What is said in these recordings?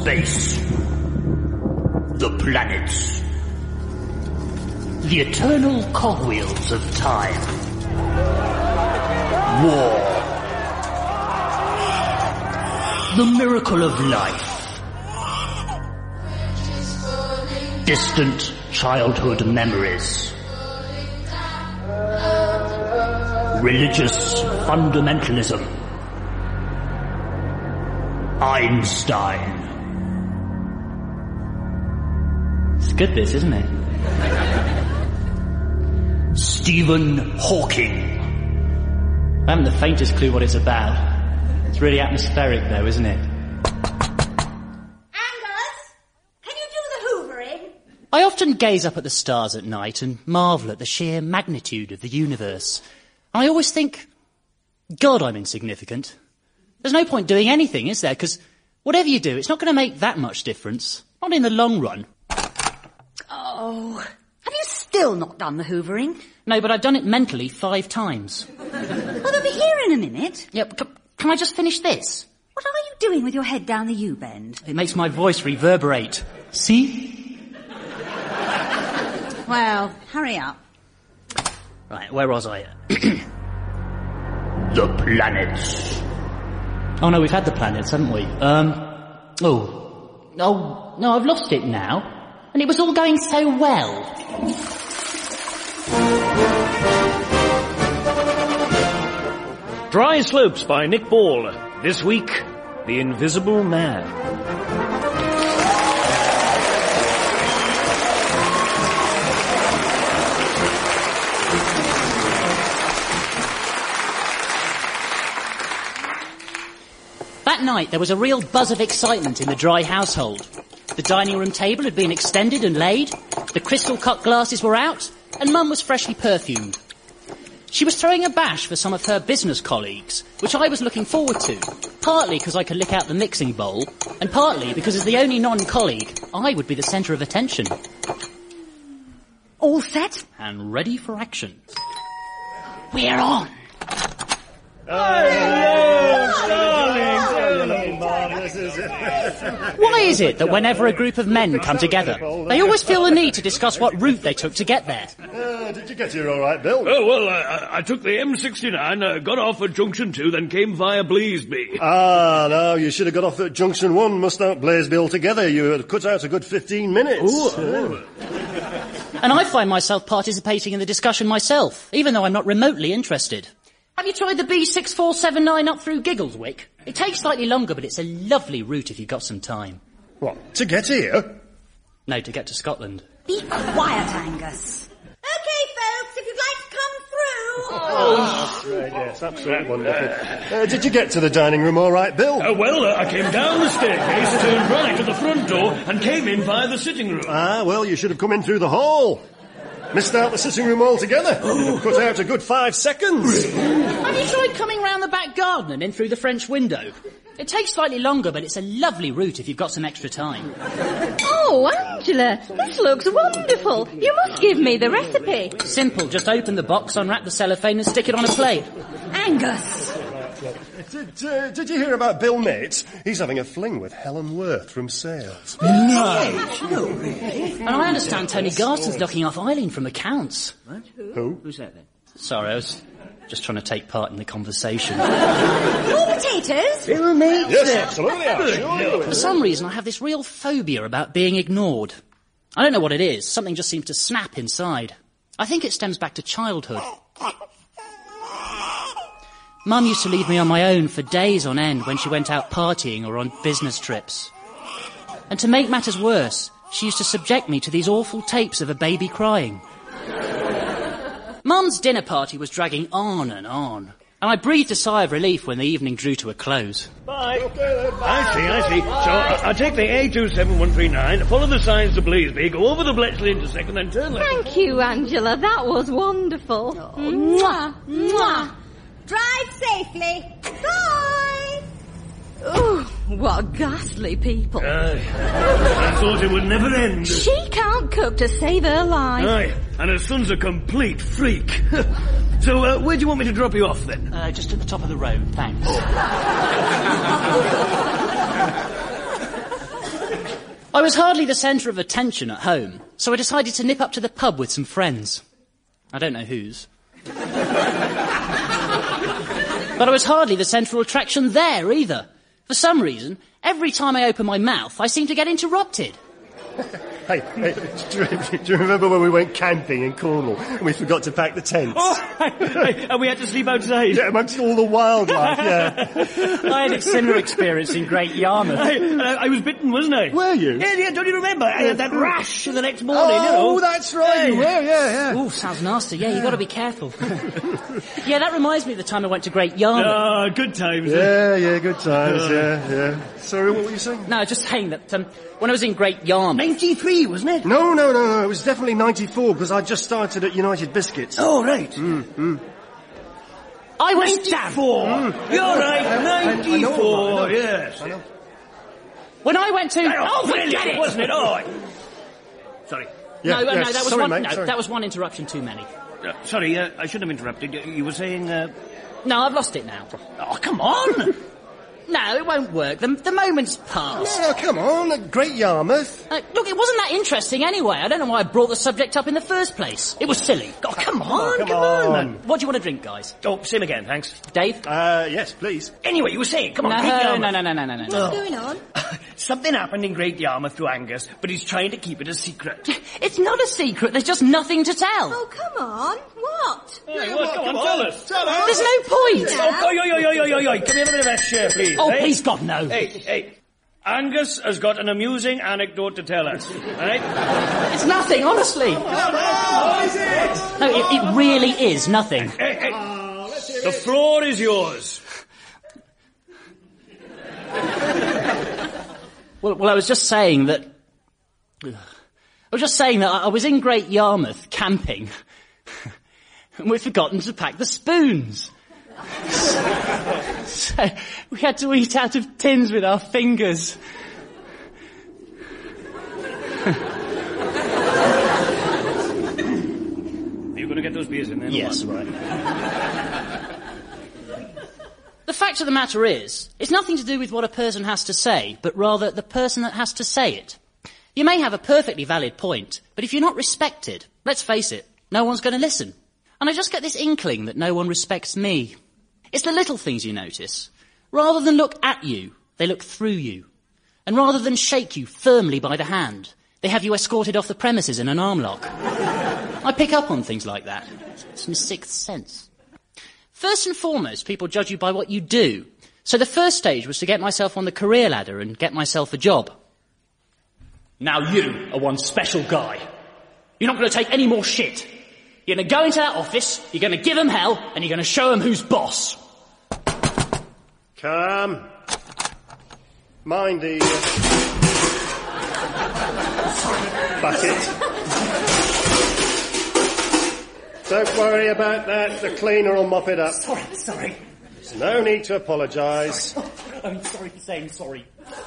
space. The planets. The eternal cogwheels of time. War. The miracle of life. Distant childhood memories. Religious fundamentalism. Einstein. It's good, this, isn't it? Stephen Hawking. I haven't the faintest clue what it's about. It's really atmospheric, though, isn't it? I often gaze up at the stars at night and marvel at the sheer magnitude of the universe. I always think, God, I'm insignificant. There's no point doing anything, is there? Because whatever you do, it's not going to make that much difference. Not in the long run. Oh, have you still not done the hoovering? No, but I've done it mentally 5 times. Well, they'll be here in a minute. Yep, can I just finish this? What are you doing with your head down the U-bend? It makes my voice reverberate. See? Well, hurry up. Right, where was I? The planets. Oh no, we've had the planets, haven't we? No, I've lost it now. And it was all going so well. Dry Slopes by Nick Ball. This week, The Invisible Man. That night, there was a real buzz of excitement in the Dry household. The dining room table had been extended and laid, the crystal cut glasses were out, and Mum was freshly perfumed. She was throwing a bash for some of her business colleagues, which I was looking forward to, partly because I could lick out the mixing bowl, and partly because as the only non-colleague, I would be the centre of attention. All set? And ready for action. We're on. Why is it that whenever a group of men come together, they always feel the need to discuss what route they took to get there? Did you get here all right, Bill? Oh, well, I took the M69, got off at Junction 2, then came via Bleasby. Ah, no, you should have got off at Junction 1, must out Blaisby altogether. You had cut out a good 15 minutes. And I find myself participating in the discussion myself, even though I'm not remotely interested. Have you tried the B6479 up through Giggleswick? It takes slightly longer, but it's a lovely route if you've got some time. What, to get here? No, to get to Scotland. Be quiet, Angus. Okay, folks, if you'd like to come through. Oh, that's right, yes, absolutely wonderful. Did you get to the dining room all right, Bill? I came down the staircase, turned right at the front door, and came in via the sitting room. Ah, well, you should have come in through the hall. Missed out the sitting room altogether. You'd have cut out a good 5 seconds. Have you tried coming round the back garden and in through the French window? It takes slightly longer, but it's a lovely route if you've got some extra time. Oh, Angela, this looks wonderful. You must give me the recipe. Simple, just open the box, unwrap the cellophane and stick it on a plate. Angus! Did you hear about Bill Mates? He's having a fling with Helen Worth from Sales. No, really? And I understand Tony Garston's knocking off Eileen from accounts. What? Who? Who's that then? Sorry, I was just trying to take part in the conversation. More potatoes? Bill Mates? Yes, absolutely, I'm sure. For some reason, I have this real phobia about being ignored. I don't know what it is. Something just seems to snap inside. I think it stems back to childhood. Mum used to leave me on my own for days on end when she went out partying or on business trips. And to make matters worse, she used to subject me to these awful tapes of a baby crying. Mum's dinner party was dragging on, and I breathed a sigh of relief when the evening drew to a close. Bye. Okay, then, bye. I see. So I take the A27139, follow the signs to Bleasby, go over the Bletchley intersect, and then turn left. Thank you, Angela. That was wonderful. Oh. Mwah, mwah. Drive safely. Bye! Oh, what ghastly people. I thought it would never end. She can't cook to save her life. Aye, and her son's a complete freak. So, where do you want me to drop you off, then? Just at the top of the road, thanks. I was hardly the centre of attention at home, so I decided to nip up to the pub with some friends. I don't know whose. But I was hardly the central attraction there either. For some reason, every time I open my mouth, I seem to get interrupted. Hey, do you remember when we went camping in Cornwall and we forgot to pack the tents? Oh, and we had to sleep outside. Yeah, amongst all the wildlife, yeah. I had a similar experience in Great Yarmouth. I was bitten, wasn't I? Were you? Yeah, don't you remember? I had that rash the next morning, Oh, that's right, you were, yeah. Oh, sounds nasty. Yeah, you got to be careful. Yeah, that reminds me of the time I went to Great Yarmouth. Ah, good times. Yeah, good times, yeah. Sorry, what were you saying? No, just saying that when I was in Great Yarmouth... 93, wasn't it? No, it was definitely 94 because I just started at United Biscuits. Oh, right. I was... 94. You're right, 94, yes. I know. When I went to... Oh, forget it, wasn't it? Oh, sorry. Yeah, no, yes. that was Sorry, one. mate, No, sorry. that was one interruption too many. Sorry, I should have interrupted. You were saying... No, I've lost it now. Oh, come on! No, it won't work. The moment's passed. No, come on, Great Yarmouth. Look, it wasn't that interesting anyway. I don't know why I brought the subject up in the first place. It was silly. Oh, come on. What do you want to drink, guys? Oh, same again, thanks. Dave? Yes, please. Anyway, you were saying, come on, No. Great Yarmouth. No. What's going on? Something happened in Great Yarmouth to Angus, but he's trying to keep it a secret. It's not a secret. There's just nothing to tell. Oh, come on. What? Hey, come on, tell us. There's no point. Yeah. Can we have a bit of rest here, please? Oh, eh? please, God, no. Hey. Angus has got an amusing anecdote to tell us, right? It's nothing, honestly. What is it? No, it really is nothing. Hey. The floor is yours. Well, I was just saying that... I was in Great Yarmouth camping, and we'd forgotten to pack the spoons. So we had to eat out of tins with our fingers. Are you going to get those beers in then? Yes, right. The fact of the matter is, it's nothing to do with what a person has to say, but rather the person that has to say it. You may have a perfectly valid point, but if you're not respected, let's face it, no one's going to listen. And I just get this inkling that no one respects me. It's the little things you notice. Rather than look at you, they look through you. And rather than shake you firmly by the hand, they have you escorted off the premises in an arm lock. I pick up on things like that. It's my sixth sense. First and foremost, people judge you by what you do. So the first stage was to get myself on the career ladder and get myself a job. Now you are one special guy. You're not going to take any more shit. You're going to go into that office, you're going to give them hell, and you're going to show them who's boss. Come. Mind the... bucket. Don't worry about that. The cleaner will mop it up. Sorry. There's no need to apologise. I'm sorry for saying sorry.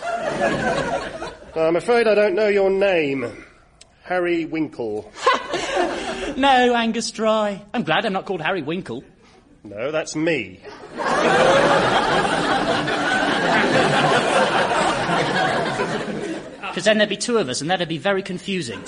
I'm afraid I don't know your name. Harry Winkle. No, Angus Dry. I'm glad I'm not called Harry Winkle. No, that's me. Because then there'd be two of us, and that'd be very confusing.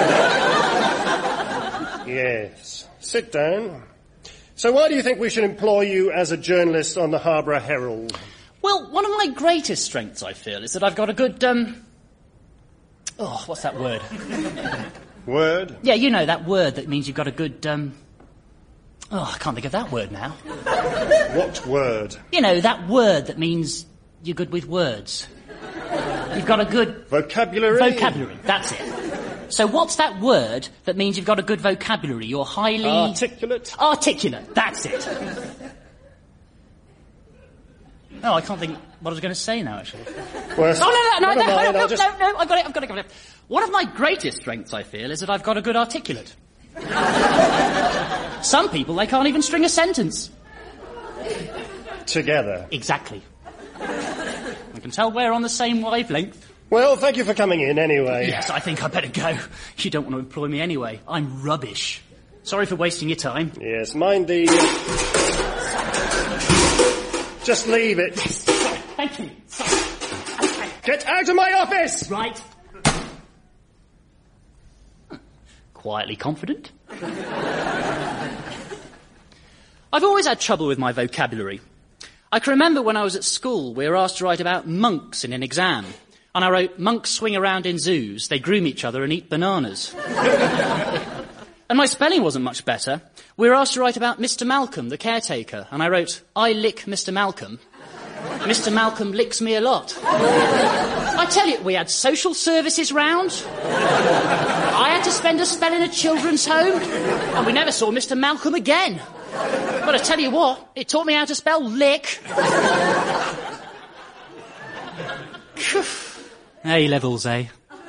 Yes. Sit down. So why do you think we should employ you as a journalist on the Harborough Herald? Well, one of my greatest strengths, I feel, is that I've got a good, what's that word? Word? Yeah, you know, that word that means you've got a good, I can't think of that word now. What word? You know, that word that means you're good with words. You've got a good... Vocabulary? Vocabulary, that's it. So what's that word that means you've got a good vocabulary? You're highly... Articulate? Articulate, that's it. No, I can't think what I was going to say now, actually. Well, No, never mind, no, I'll just... I've got it. One of my greatest strengths, I feel, is that I've got a good articulate. Some people, they can't even string a sentence. Together. Exactly. I can tell we're on the same wavelength. Well, thank you for coming in anyway. Yes, I think I better go. You don't want to employ me anyway. I'm rubbish. Sorry for wasting your time. Yes, mind the... Just leave it. Sorry, thank you. Sorry. Okay. Get out of my office! Right. quietly confident. I've always had trouble with my vocabulary. I can remember when I was at school, we were asked to write about monks in an exam. And I wrote, monks swing around in zoos, they groom each other and eat bananas. And my spelling wasn't much better. We were asked to write about Mr. Malcolm, the caretaker. And I wrote, I lick Mr. Malcolm. Mr. Malcolm licks me a lot. I tell you, we had social services round. I had to spend a spell in a children's home. And we never saw Mr. Malcolm again. But I tell you what, it taught me how to spell lick. A-levels, eh?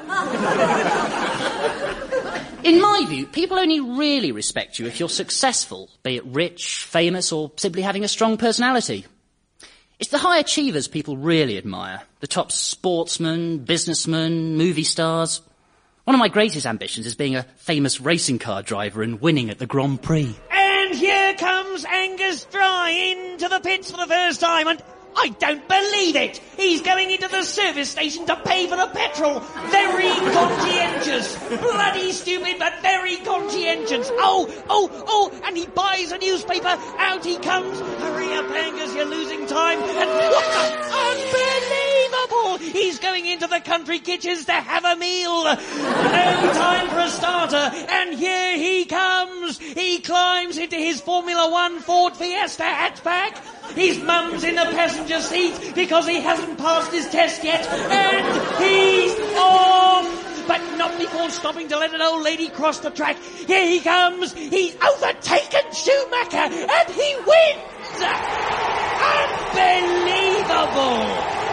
In my view, people only really respect you if you're successful, be it rich, famous, or simply having a strong personality. It's the high achievers people really admire. The top sportsmen, businessmen, movie stars. One of my greatest ambitions is being a famous racing car driver and winning at the Grand Prix. And here comes Angus Dry into the pits for the first time, and I don't believe it! He's going into the service station to pay for the petrol! Very conscientious! Bloody stupid, but very conscientious! Oh, and he buys a newspaper! Out he comes! Hurry up, Angus, you're losing time! And unbelievable! He's going into the country kitchens to have a meal! No time for a starter, and here he comes! He climbs into his Formula One Ford Fiesta hatchback! His mum's in the passenger seat because he hasn't passed his test yet, and he's off! But not before stopping to let an old lady cross the track. Here he comes! He's overtaken Schumacher, and he wins! Unbelievable!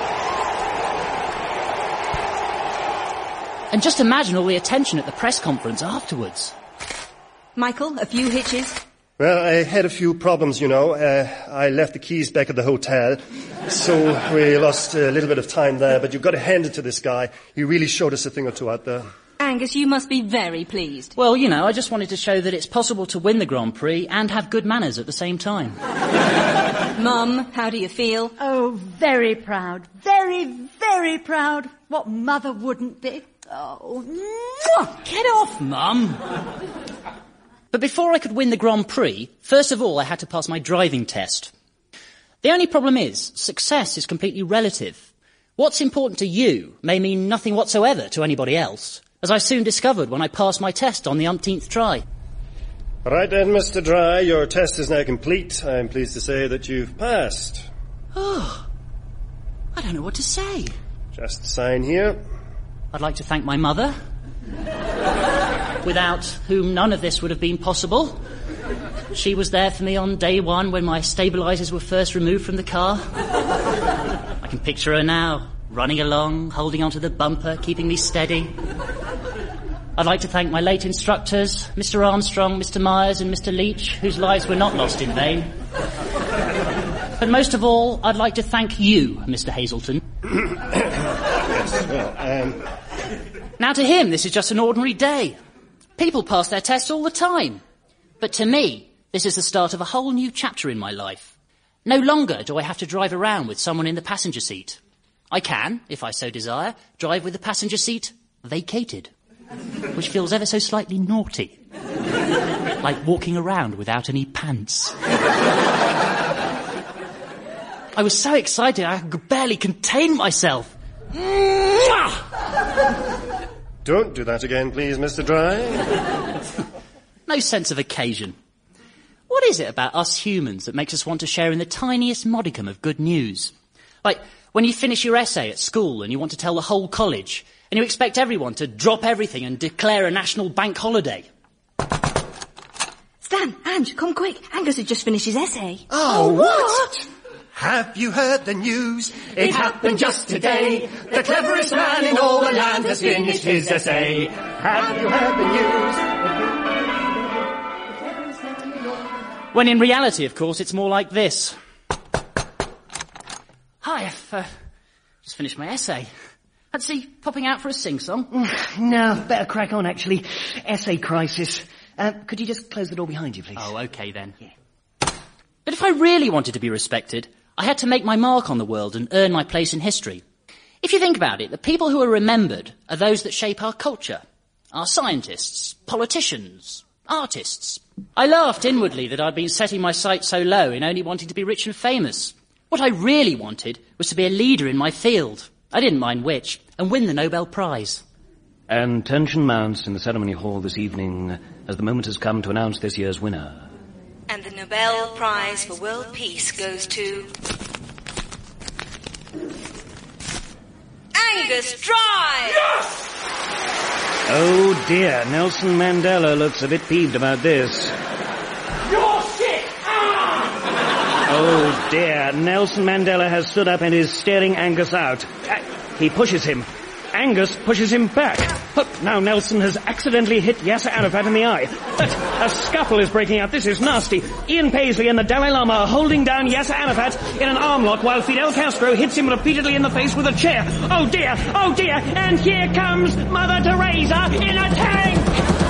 And just imagine all the attention at the press conference afterwards. Michael, a few hitches? Well, I had a few problems, you know. I left the keys back at the hotel, so we lost a little bit of time there, but you've got to hand it to this guy. He really showed us a thing or two out there. Angus, you must be very pleased. Well, you know, I just wanted to show that it's possible to win the Grand Prix and have good manners at the same time. Mum, how do you feel? Oh, very proud. Very, very proud. What mother wouldn't be? Oh, mwah! Get off, Mum! But before I could win the Grand Prix, first of all I had to pass my driving test. The only problem is, success is completely relative. What's important to you may mean nothing whatsoever to anybody else, as I soon discovered when I passed my test on the umpteenth try. Right then, Mr. Dry, your test is now complete. I'm pleased to say that you've passed. Oh, I don't know what to say. Just sign here. I'd like to thank my mother, without whom none of this would have been possible. She was there for me on day one when my stabilisers were first removed from the car. I can picture her now, running along, holding onto the bumper, keeping me steady. I'd like to thank my late instructors, Mr. Armstrong, Mr. Myers and Mr. Leach, whose lives were not lost in vain. But most of all, I'd like to thank you, Mr. Hazelton. Yes, well, Now to him, this is just an ordinary day. People pass their tests all the time. But to me, this is the start of a whole new chapter in my life. No longer do I have to drive around with someone in the passenger seat. I can, if I so desire, drive with the passenger seat vacated, which feels ever so slightly naughty. Like walking around without any pants. I was so excited I could barely contain myself. don't do that again, please, Mr. Dry. No sense of occasion. What is it about us humans that makes us want to share in the tiniest modicum of good news? Like when you finish your essay at school and you want to tell the whole college, and you expect everyone to drop everything and declare a national bank holiday. Stan, Ange, come quick. Angus had just finished his essay. Oh, what? Have you heard the news? It happened just today. The cleverest man in all the land has finished his essay. Have you heard the news? When in reality, of course, it's more like this. Hi, I've just finished my essay. Fancy popping out for a sing-song? No, better crack on, actually. Essay crisis. Could you just close the door behind you, please? Oh, okay then. Yeah. But if I really wanted to be respected, I had to make my mark on the world and earn my place in history. If you think about it, the people who are remembered are those that shape our culture. are scientists, politicians, artists. I laughed inwardly that I'd been setting my sights so low in only wanting to be rich and famous. What I really wanted was to be a leader in my field. I didn't mind which, and win the Nobel Prize. And tension mounts in the ceremony hall this evening as the moment has come to announce this year's winner. And the Nobel Prize for World Peace goes to... Angus Drive! Yes! Oh dear, Nelson Mandela looks a bit peeved about this. You're sick! Ah! Oh dear, Nelson Mandela has stood up and is staring Angus out. He pushes him. Angus pushes him back. Now Nelson has accidentally hit Yasser Arafat in the eye. But a scuffle is breaking out. This is nasty. Ian Paisley and the Dalai Lama are holding down Yasser Arafat in an arm lock while Fidel Castro hits him repeatedly in the face with a chair. Oh dear, and here comes Mother Teresa in a tank!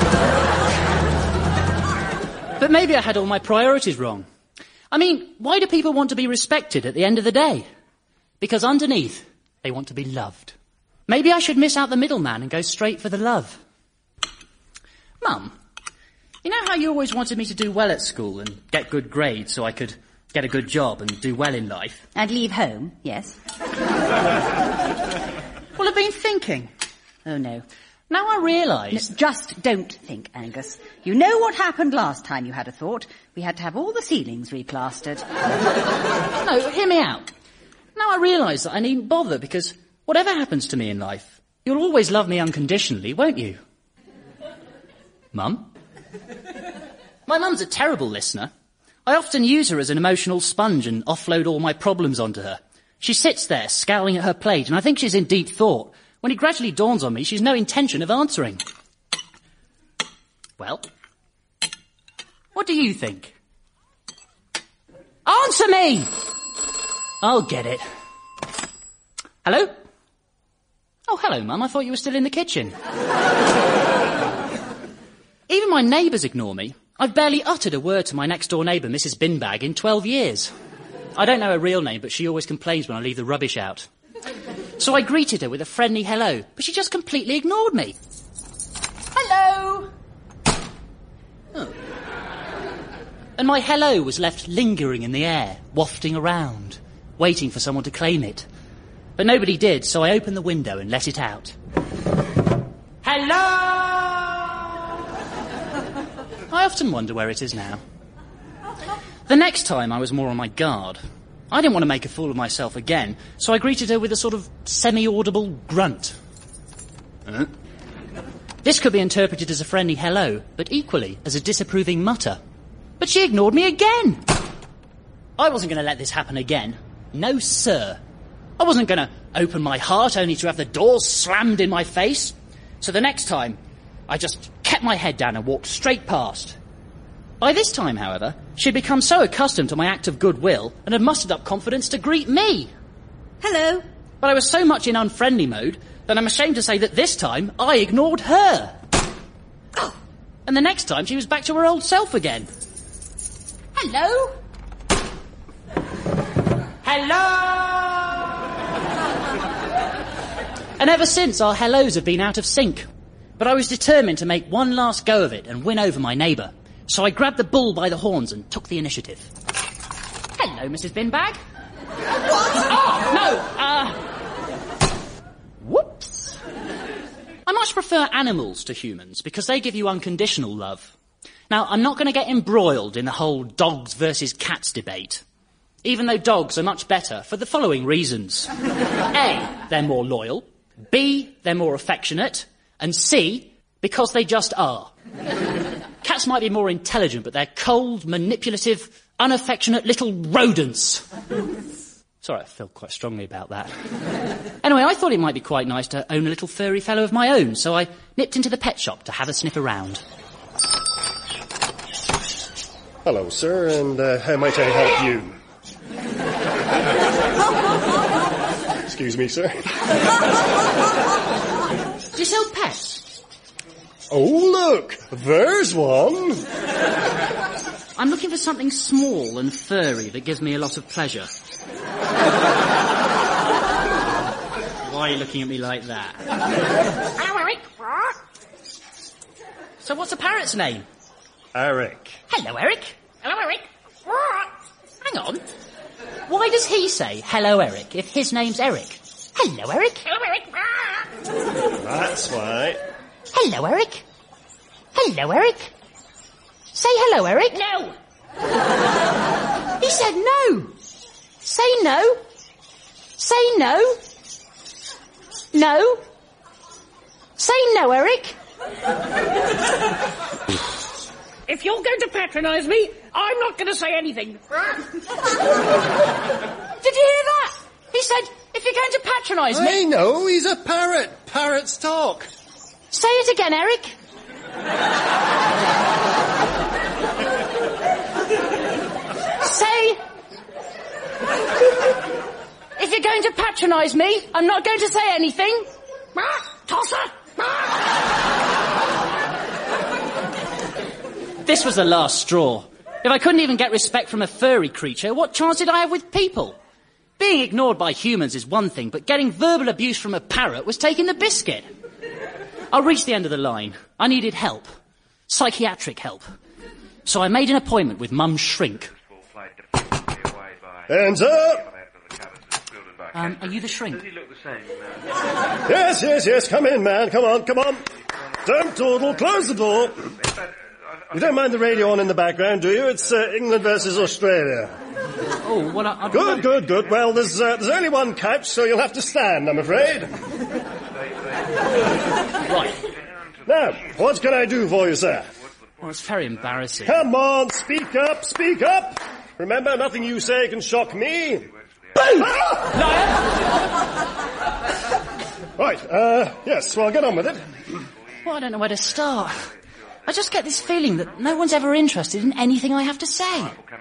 But maybe I had all my priorities wrong. I mean, why do people want to be respected at the end of the day? Because underneath, they want to be loved. Maybe I should miss out the middleman and go straight for the love. Mum, you know how you always wanted me to do well at school and get good grades so I could get a good job and do well in life? And leave home, yes. Well, I've been thinking. Oh, no. Now I realise... No, just don't think, Angus. You know what happened last time you had a thought. We had to have all the ceilings replastered. No, hear me out. Now I realise that I needn't bother because... whatever happens to me in life, you'll always love me unconditionally, won't you? Mum? My mum's a terrible listener. I often use her as an emotional sponge and offload all my problems onto her. She sits there, scowling at her plate, and I think she's in deep thought, when it gradually dawns on me she's no intention of answering. Well, what do you think? Answer me! I'll get it. Hello? Oh, hello, Mum. I thought you were still in the kitchen. Even my neighbours ignore me. I've barely uttered a word to my next-door neighbour, Mrs. Binbag, in 12 years. I don't know her real name, but she always complains when I leave the rubbish out. So I greeted her with a friendly hello, but she just completely ignored me. Hello! Oh. And my hello was left lingering in the air, wafting around, waiting for someone to claim it. But nobody did, so I opened the window and let it out. Hello! I often wonder where it is now. The next time I was more on my guard. I didn't want to make a fool of myself again, so I greeted her with a sort of semi-audible grunt. This could be interpreted as a friendly hello, but equally as a disapproving mutter. But she ignored me again! I wasn't going to let this happen again. No, sir. I wasn't going to open my heart only to have the doors slammed in my face. So the next time, I just kept my head down and walked straight past. By this time, however, she'd become so accustomed to my act of goodwill and had mustered up confidence to greet me. Hello. But I was so much in unfriendly mode that I'm ashamed to say that this time I ignored her. Oh. And the next time she was back to her old self again. Hello? Hello? And ever since, our hellos have been out of sync. But I was determined to make one last go of it and win over my neighbour. So I grabbed the bull by the horns and took the initiative. Hello, Mrs. Binbag. Whoops. I much prefer animals to humans because they give you unconditional love. Now, I'm not going to get embroiled in the whole dogs versus cats debate. Even though dogs are much better for the following reasons. A, they're more loyal. B, they're more affectionate. And C, because they just are. Cats might be more intelligent, but they're cold, manipulative, unaffectionate little rodents. Sorry, I feel quite strongly about that. Anyway, I thought it might be quite nice to own a little furry fellow of my own, so I nipped into the pet shop to have a sniff around. Hello, sir, and how might I help you? Excuse me, sir. Do you sell pets? Oh, look, there's one. I'm looking for something small and furry that gives me a lot of pleasure. Why are you looking at me like that? So what's the parrot's name? Eric. Hello, Eric. Hello, Eric. Hang on. Why does he say, hello, Eric, if his name's Eric? Hello, Eric. Hello, Eric. That's right. Hello, Eric. Hello, Eric. Say hello, Eric. No. He said no. Say no. Say no. No. Say no, Eric. If you're going to patronise me, I'm not going to say anything. Did you hear that? He said, if you're going to patronise me... I know, he's a parrot. Parrots talk. Say it again, Eric. Say... If you're going to patronise me, I'm not going to say anything. Tosser! This was the last straw. If I couldn't even get respect from a furry creature, what chance did I have with people? Being ignored by humans is one thing, but getting verbal abuse from a parrot was taking the biscuit. I reached the end of the line. I needed help. Psychiatric help. So I made an appointment with Mum's shrink. Hands up! Are you the shrink? Yes. Come in, man. Come on. Don't dawdle. Close the door. You don't mind the radio on in the background, do you? It's England versus Australia. Oh, well, I'll... Good. Well, there's only one couch, so you'll have to stand, I'm afraid. Right. Now, what can I do for you, sir? Well, it's very embarrassing. Come on, speak up. Remember, nothing you say can shock me. Boom! Right, yes, well, get on with it. Well, I don't know where to start. I just get this feeling that no one's ever interested in anything I have to say.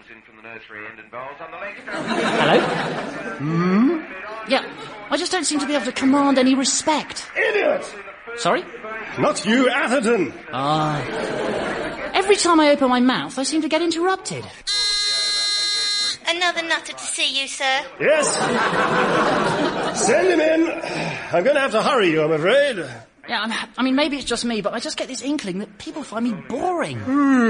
Hello? Yeah, I just don't seem to be able to command any respect. Idiot! Sorry? Not you, Atherton. Every time I open my mouth, I seem to get interrupted. Another nutter to see you, sir. Yes. Send him in. I'm going to have to hurry you, I'm afraid. Yeah, I mean, maybe it's just me, but I just get this inkling that people find me boring.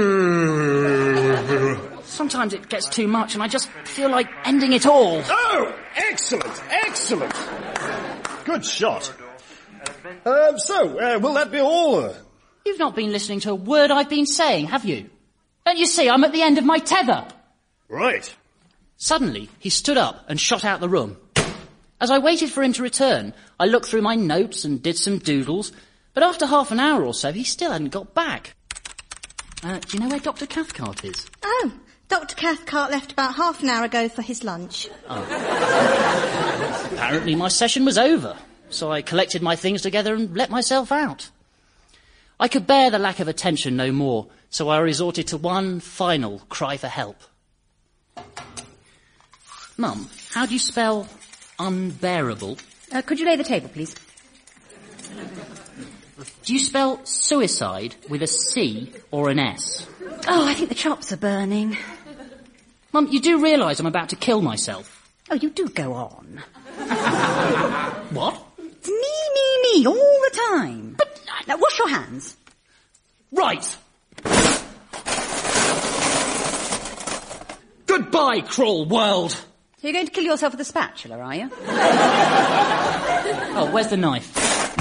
Sometimes it gets too much, and I just feel like ending it all. Oh, excellent. Good shot. Will that be all? You've not been listening to a word I've been saying, have you? Don't you see, I'm at the end of my tether. Right. Suddenly, he stood up and shot out the room. As I waited for him to return, I looked through my notes and did some doodles, but after half an hour or so, he still hadn't got back. Do you know where Dr. Cathcart is? Oh, Dr. Cathcart left about half an hour ago for his lunch. Oh. Apparently my session was over, so I collected my things together and let myself out. I could bear the lack of attention no more, so I resorted to one final cry for help. Mum, how do you spell unbearable? Could you lay the table, please? Do you spell suicide with a C or an S? Oh, I think the chops are burning. Mum, you do realise I'm about to kill myself? Oh, you do go on. What? It's me, all the time. But now, wash your hands. Right. Goodbye, cruel world. So you're going to kill yourself with a spatula, are you? Oh, where's the knife?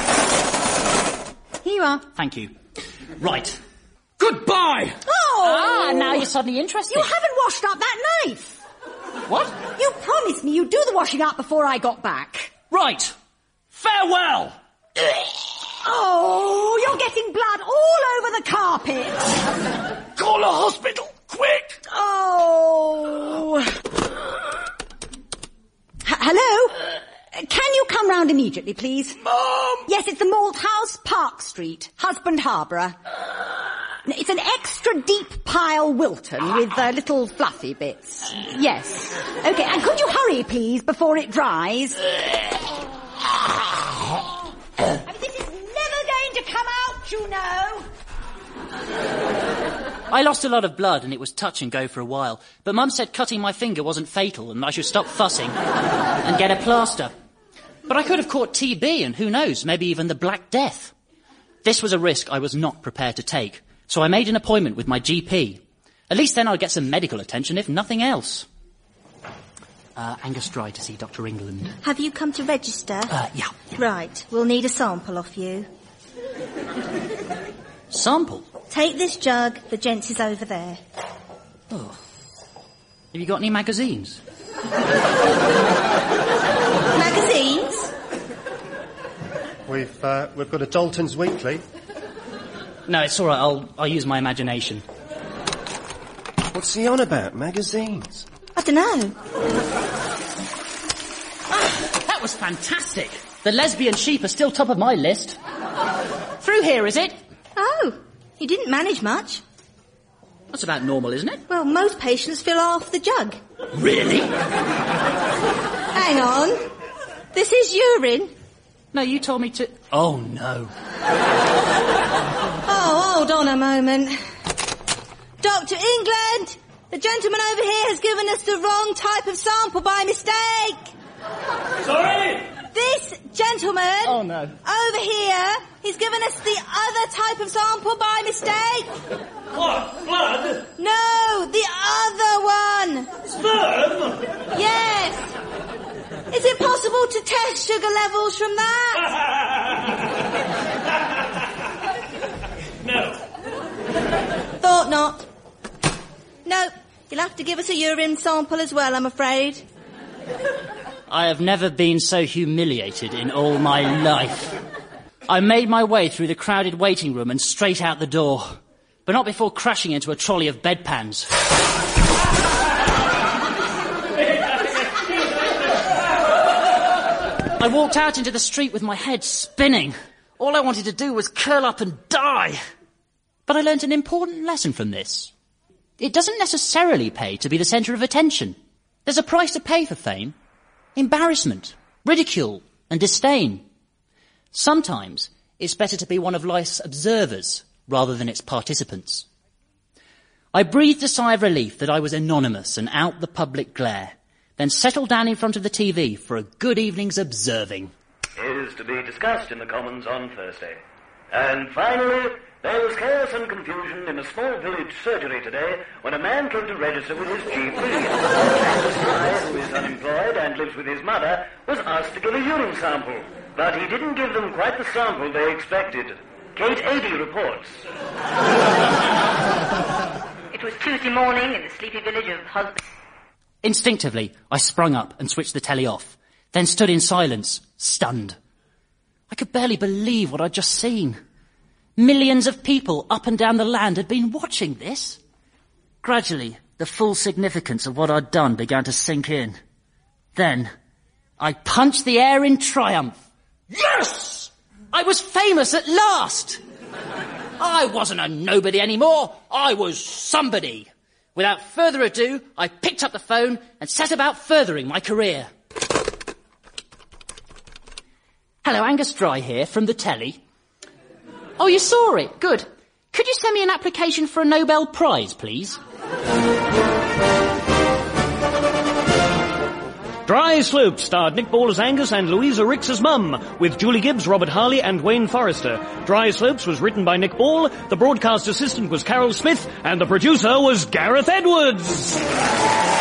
Here you are. Thank you. Right. Goodbye! Oh! Now you're suddenly interested. You haven't washed up that knife. What? You promised me you'd do the washing up before I got back. Right. Farewell! Oh, you're getting blood all over the carpet. Call a hospital, quick! Oh. Hello? Can you come round immediately, please? Mom! Yes, it's the Malt House, Park Street, Husband Harbour. It's an extra deep pile Wilton with little fluffy bits. Yes. Okay, and could you hurry, please, before it dries? I mean, this is never going to come out, you know. I lost a lot of blood and it was touch and go for a while, but Mum said cutting my finger wasn't fatal and I should stop fussing and get a plaster. But I could have caught TB and who knows, maybe even the Black Death. This was a risk I was not prepared to take, So I made an appointment with my GP. At least then I'd get some medical attention, if nothing else. Angus Dry to see Dr. England. Have you come to register? Yeah. Right, we'll need a sample off you. Sample? Take this jug, the gents is over there. Oh. Have you got any magazines? Magazines? We've got a Dalton's Weekly. No, it's all right. I'll use my imagination. What's he on about? Magazines? I don't know. That was fantastic. The lesbian sheep are still top of my list. Through here, is it? Oh, you didn't manage much. That's about normal, isn't it? Well, most patients fill half the jug. Really? Hang on. This is urine. No, you told me to... Oh, no. Oh, hold on a moment. Dr. England, the gentleman over here has given us the wrong type of sample by mistake. Sorry? This gentleman... Oh, no. Over here, he's given us the other type of sample by mistake. What? Blood? No, the other one. Sperm? Yes. Is it possible to test sugar levels from that? No. Thought not. No, you'll have to give us a urine sample as well, I'm afraid. I have never been so humiliated in all my life. I made my way through the crowded waiting room and straight out the door, but not before crashing into a trolley of bedpans. I walked out into the street with my head spinning. All I wanted to do was curl up and die. But I learnt an important lesson from this. It doesn't necessarily pay to be the centre of attention. There's a price to pay for fame. Embarrassment, ridicule, and disdain. Sometimes it's better to be one of life's observers rather than its participants. I breathed a sigh of relief that I was anonymous and out the public glare, then settled down in front of the TV for a good evening's observing. Is to be discussed in the Commons on Thursday. And finally, there was chaos and confusion in a small village surgery today when a man came to register with his GP. Angus Dry, who is unemployed and lives with his mother, was asked to give a urine sample, but he didn't give them quite the sample they expected. Kate Adie reports. It was Tuesday morning in the sleepy village of Instinctively, I sprung up and switched the telly off, then stood in silence, stunned. I could barely believe what I'd just seen. Millions of people up and down the land had been watching this. Gradually, the full significance of what I'd done began to sink in. Then, I punched the air in triumph. Yes! I was famous at last! I wasn't a nobody anymore. I was somebody. Without further ado, I picked up the phone and set about furthering my career. Hello, Angus Dry here from the telly. Oh, you saw it? Good. Could you send me an application for a Nobel Prize, please? Dry Slopes starred Nick Ball as Angus and Louisa Ricks as Mum, with Julie Gibbs, Robert Harley and Wayne Forrester. Dry Slopes was written by Nick Ball, the broadcast assistant was Carol Smith, and the producer was Gareth Edwards.